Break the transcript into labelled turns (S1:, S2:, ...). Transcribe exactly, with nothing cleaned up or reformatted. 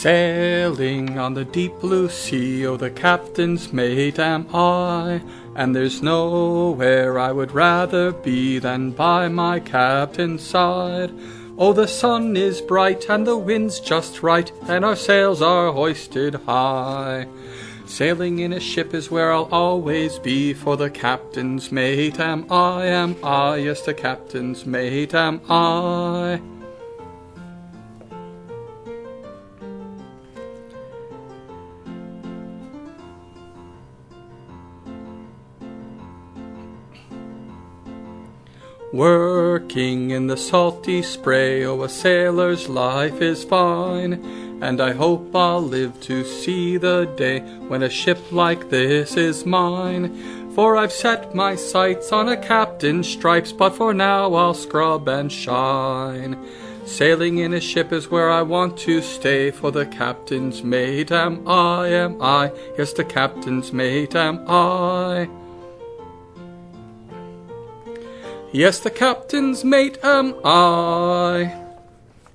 S1: Sailing on the deep blue sea, oh, the captain's mate am I, and there's nowhere I would rather be than by my captain's side. Oh, the sun is bright and the wind's just right, and our sails are hoisted high. Sailing in a ship is where I'll always be, for the captain's mate am I, am I, yes, the captain's mate am I. Working in the salty spray, oh, a sailor's life is fine, and I hope I'll live to see the day when a ship like this is mine. For I've set my sights on a captain's stripes, but for now I'll scrub and shine. Sailing in a ship is where I want to stay, for the captain's mate am I, am I, yes, the captain's mate am I. Yes, the captain's mate am I.